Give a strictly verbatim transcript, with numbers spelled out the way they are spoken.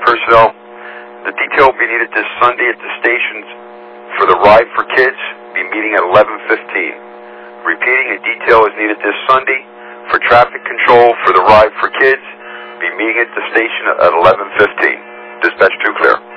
personnel. The detail will be needed this Sunday at the stations for the Ride for Kids. Be meeting at eleven fifteen. Repeating, a detail is needed this Sunday for traffic control for the Ride for Kids. Be meeting at the station at eleven fifteen. Dispatch two clear.